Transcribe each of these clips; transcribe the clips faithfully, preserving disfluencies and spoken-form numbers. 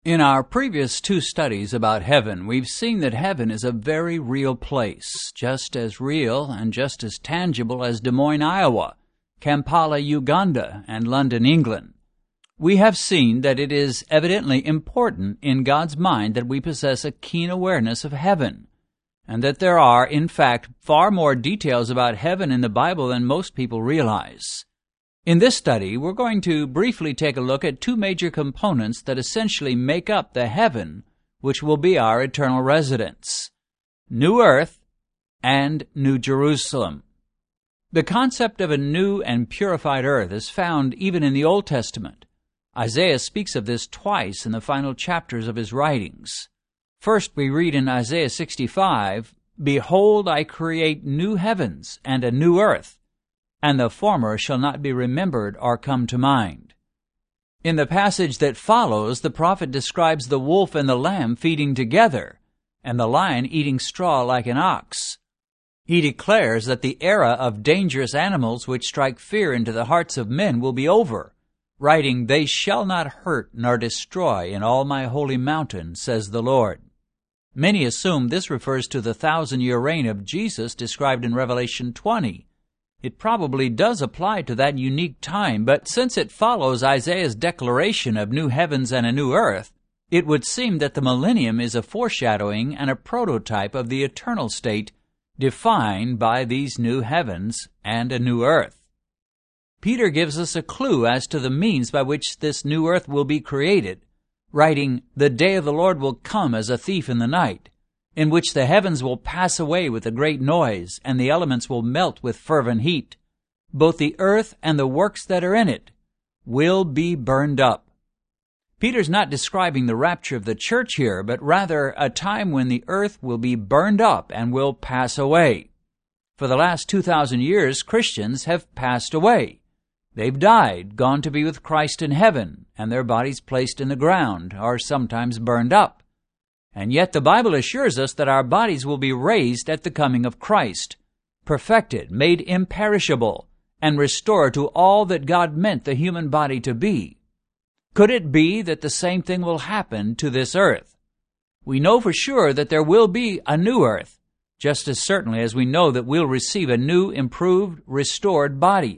In our previous two studies about heaven, we've seen that heaven is a very real place, just as real and just as tangible as Des Moines, Iowa, Kampala, Uganda, and London, England. We have seen that it is evidently important in God's mind that we possess a keen awareness of heaven, and that there are, in fact, far more details about heaven in the Bible than most people realize. In this study, we're going to briefly take a look at two major components that essentially make up the heaven, which will be our eternal residence: New Earth and New Jerusalem. The concept of a new and purified earth is found even in the Old Testament. Isaiah speaks of this twice in the final chapters of his writings. First, we read in Isaiah sixty-five, "Behold, I create new heavens and a new earth, and the former shall not be remembered or come to mind." In the passage that follows, the prophet describes the wolf and the lamb feeding together, and the lion eating straw like an ox. He declares that the era of dangerous animals which strike fear into the hearts of men will be over, writing, "They shall not hurt nor destroy in all my holy mountain, says the Lord." Many assume this refers to the thousand-year reign of Jesus described in Revelation twenty. It probably does apply to that unique time, but since it follows Isaiah's declaration of new heavens and a new earth, it would seem that the millennium is a foreshadowing and a prototype of the eternal state defined by these new heavens and a new earth. Peter gives us a clue as to the means by which this new earth will be created, writing, "The day of the Lord will come as a thief in the night, in which the heavens will pass away with a great noise, and the elements will melt with fervent heat. Both the earth and the works that are in it will be burned up." Peter's not describing the rapture of the church here, but rather a time when the earth will be burned up and will pass away. For the last two thousand years, Christians have passed away. They've died, gone to be with Christ in heaven, and their bodies placed in the ground, or sometimes burned up. And yet the Bible assures us that our bodies will be raised at the coming of Christ, perfected, made imperishable, and restored to all that God meant the human body to be. Could it be that the same thing will happen to this earth? We know for sure that there will be a new earth, just as certainly as we know that we'll receive a new, improved, restored body.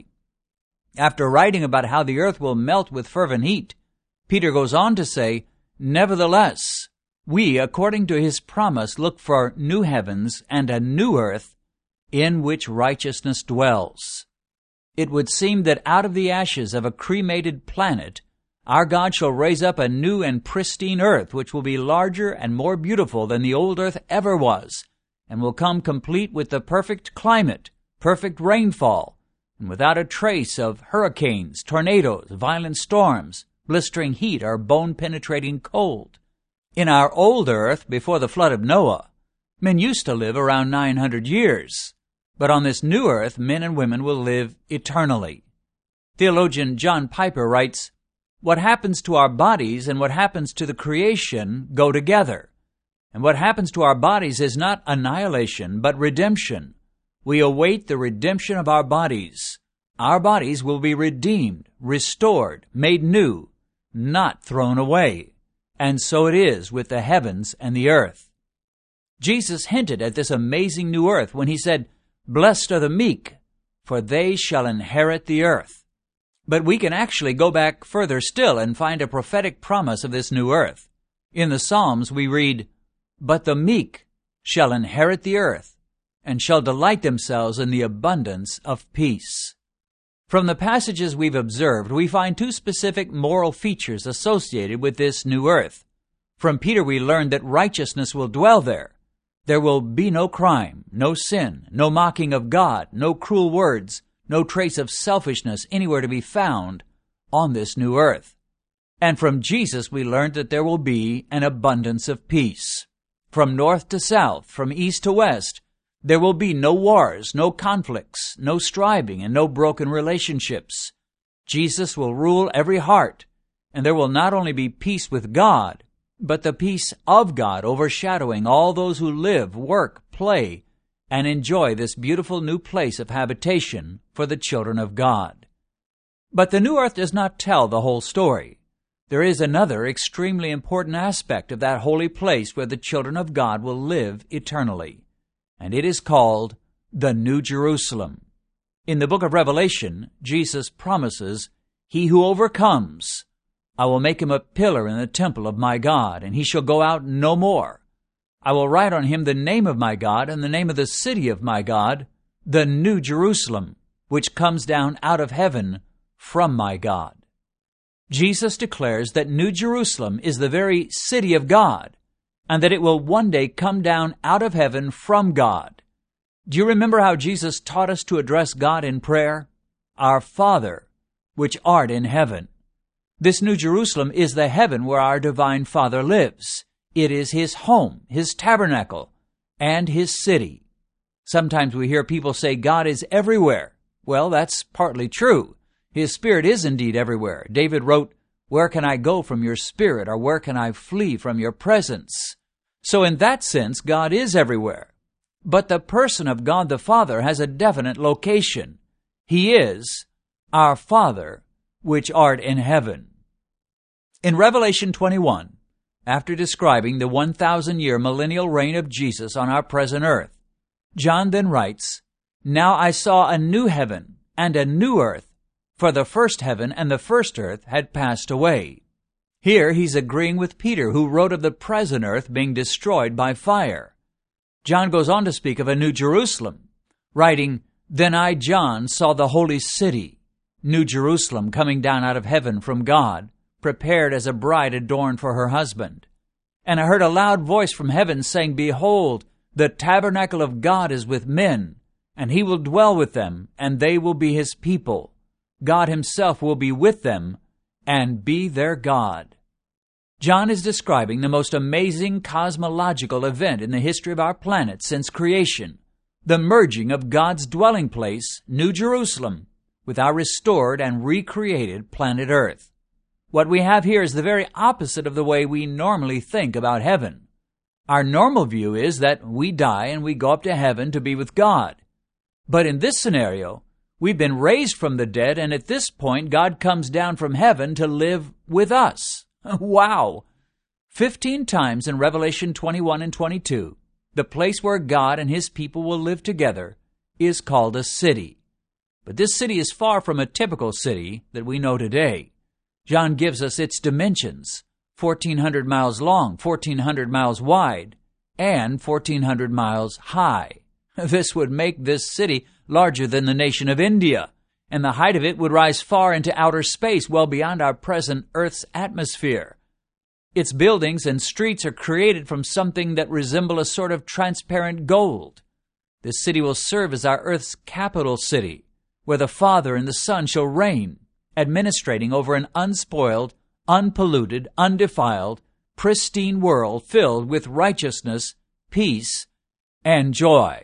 After writing about how the earth will melt with fervent heat, Peter goes on to say, "Nevertheless, we, according to his promise, look for new heavens and a new earth in which righteousness dwells." It would seem that out of the ashes of a cremated planet, our God shall raise up a new and pristine earth, which will be larger and more beautiful than the old earth ever was, and will come complete with the perfect climate, perfect rainfall, and without a trace of hurricanes, tornadoes, violent storms, blistering heat, or bone-penetrating cold. In our old earth, before the flood of Noah, men used to live around nine hundred years. But on this new earth, men and women will live eternally. Theologian John Piper writes, "What happens to our bodies and what happens to the creation go together. And what happens to our bodies is not annihilation, but redemption. We await the redemption of our bodies. Our bodies will be redeemed, restored, made new, not thrown away. And so it is with the heavens and the earth." Jesus hinted at this amazing new earth when he said, "Blessed are the meek, for they shall inherit the earth." But we can actually go back further still and find a prophetic promise of this new earth. In the Psalms we read, "But the meek shall inherit the earth, and shall delight themselves in the abundance of peace." From the passages we've observed, we find two specific moral features associated with this new earth. From Peter we learn that righteousness will dwell there. There will be no crime, no sin, no mocking of God, no cruel words, no trace of selfishness anywhere to be found on this new earth. And from Jesus we learned that there will be an abundance of peace. From north to south, from east to west, there will be no wars, no conflicts, no striving, and no broken relationships. Jesus will rule every heart, and there will not only be peace with God, but the peace of God overshadowing all those who live, work, play, and enjoy this beautiful new place of habitation for the children of God. But the new earth does not tell the whole story. There is another extremely important aspect of that holy place where the children of God will live eternally, and it is called the New Jerusalem. In the book of Revelation, Jesus promises, "He who overcomes, I will make him a pillar in the temple of my God, and he shall go out no more. I will write on him the name of my God and the name of the city of my God, the New Jerusalem, which comes down out of heaven from my God." Jesus declares that New Jerusalem is the very city of God, and that it will one day come down out of heaven from God. Do you remember how Jesus taught us to address God in prayer? Our Father, which art in heaven. This New Jerusalem is the heaven where our divine Father lives. It is His home, His tabernacle, and His city. Sometimes we hear people say God is everywhere. Well, that's partly true. His Spirit is indeed everywhere. David wrote, "Where can I go from your Spirit, or where can I flee from your presence?" So in that sense, God is everywhere. But the person of God the Father has a definite location. He is our Father, which art in heaven. In Revelation twenty-one, after describing the one thousand year millennial reign of Jesus on our present earth, John then writes, "Now I saw a new heaven and a new earth, for the first heaven and the first earth had passed away." Here he's agreeing with Peter, who wrote of the present earth being destroyed by fire. John goes on to speak of a New Jerusalem, writing, "Then I, John, saw the holy city, New Jerusalem, coming down out of heaven from God, prepared as a bride adorned for her husband. And I heard a loud voice from heaven saying, Behold, the tabernacle of God is with men, and he will dwell with them, and they will be his people. God himself will be with them and be their God." John is describing the most amazing cosmological event in the history of our planet since creation, the merging of God's dwelling place, New Jerusalem, with our restored and recreated planet Earth. What we have here is the very opposite of the way we normally think about heaven. Our normal view is that we die and we go up to heaven to be with God. But in this scenario, we've been raised from the dead, and at this point, God comes down from heaven to live with us. Wow! Fifteen times in Revelation twenty-one and twenty-two, the place where God and His people will live together is called a city. But this city is far from a typical city that we know today. John gives us its dimensions, fourteen hundred miles long, fourteen hundred miles wide, and fourteen hundred miles high. This would make this city larger than the nation of India, and the height of it would rise far into outer space, well beyond our present Earth's atmosphere. Its buildings and streets are created from something that resemble a sort of transparent gold. This city will serve as our Earth's capital city, where the Father and the Son shall reign, administrating over an unspoiled, unpolluted, undefiled, pristine world filled with righteousness, peace, and joy.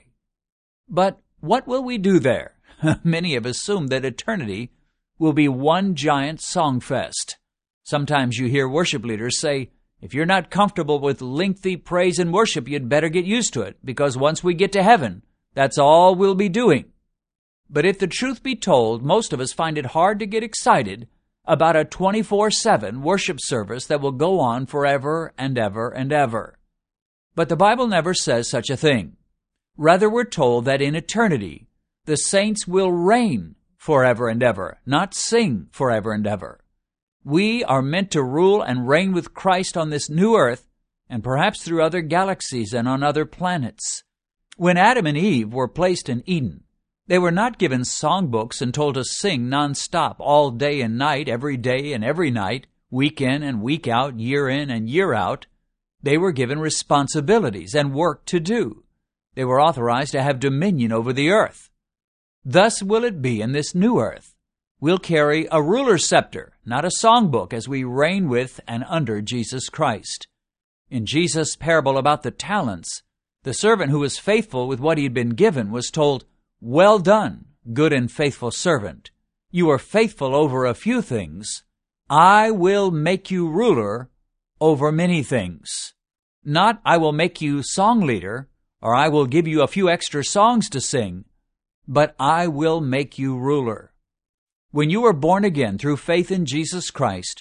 But what will we do there? Many have assumed that eternity will be one giant song fest. Sometimes you hear worship leaders say, if you're not comfortable with lengthy praise and worship, you'd better get used to it, because once we get to heaven, that's all we'll be doing. But if the truth be told, most of us find it hard to get excited about a twenty-four seven worship service that will go on forever and ever and ever. But the Bible never says such a thing. Rather, we're told that in eternity, the saints will reign forever and ever, not sing forever and ever. We are meant to rule and reign with Christ on this new earth, and perhaps through other galaxies and on other planets. When Adam and Eve were placed in Eden, they were not given songbooks and told to sing nonstop all day and night, every day and every night, week in and week out, year in and year out. They were given responsibilities and work to do. They were authorized to have dominion over the earth. Thus will it be in this new earth. We'll carry a ruler's scepter, not a songbook, as we reign with and under Jesus Christ. In Jesus' parable about the talents, the servant who was faithful with what he had been given was told, "Well done, good and faithful servant. You are faithful over a few things. I will make you ruler over many things." Not, "I will make you song leader," or "I will give you a few extra songs to sing," but "I will make you ruler." When you are born again through faith in Jesus Christ,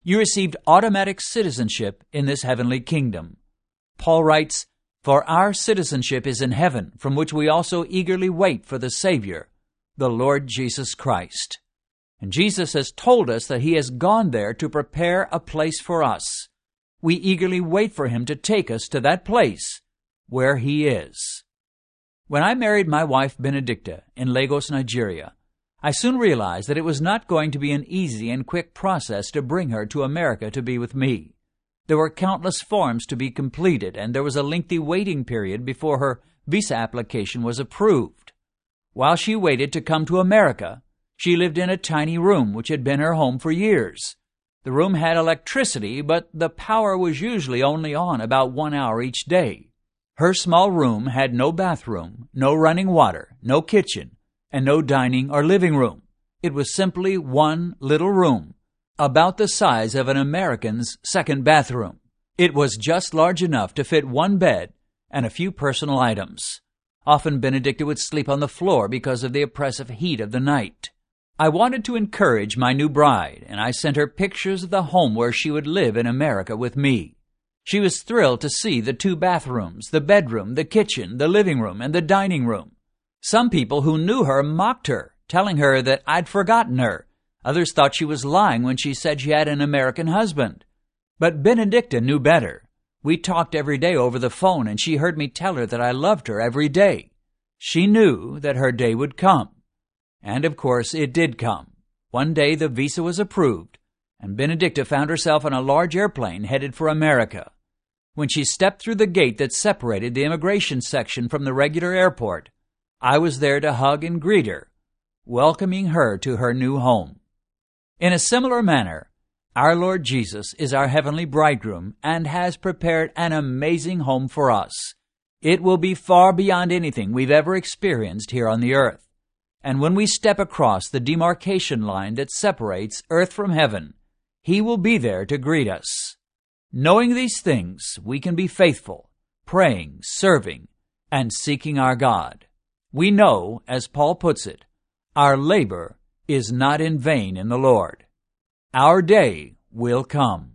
You received automatic citizenship in this heavenly kingdom. Paul writes, "For our citizenship is in heaven, from which we also eagerly wait for the Savior, the Lord Jesus Christ." And Jesus has told us that He has gone there to prepare a place for us. We eagerly wait for Him to take us to that place where He is. When I married my wife Benedicta in Lagos, Nigeria, I soon realized that it was not going to be an easy and quick process to bring her to America to be with me. There were countless forms to be completed, and there was a lengthy waiting period before her visa application was approved. While she waited to come to America, she lived in a tiny room which had been her home for years. The room had electricity, but the power was usually only on about one hour each day. Her small room had no bathroom, no running water, no kitchen, and no dining or living room. It was simply one little room, about the size of an American's second bathroom. It was just large enough to fit one bed and a few personal items. Often Benedicta would sleep on the floor because of the oppressive heat of the night. I wanted to encourage my new bride, and I sent her pictures of the home where she would live in America with me. She was thrilled to see the two bathrooms, the bedroom, the kitchen, the living room, and the dining room. Some people who knew her mocked her, telling her that I'd forgotten her. Others thought she was lying when she said she had an American husband. But Benedicta knew better. We talked every day over the phone, and she heard me tell her that I loved her every day. She knew that her day would come. And of course it did come. One day the visa was approved, and Benedicta found herself on a large airplane headed for America. When she stepped through the gate that separated the immigration section from the regular airport, I was there to hug and greet her, welcoming her to her new home. In a similar manner, our Lord Jesus is our heavenly bridegroom and has prepared an amazing home for us. It will be far beyond anything we've ever experienced here on the earth. And when we step across the demarcation line that separates earth from heaven, He will be there to greet us. Knowing these things, we can be faithful, praying, serving, and seeking our God. We know, as Paul puts it, our labor is not in vain in the Lord. Our day will come.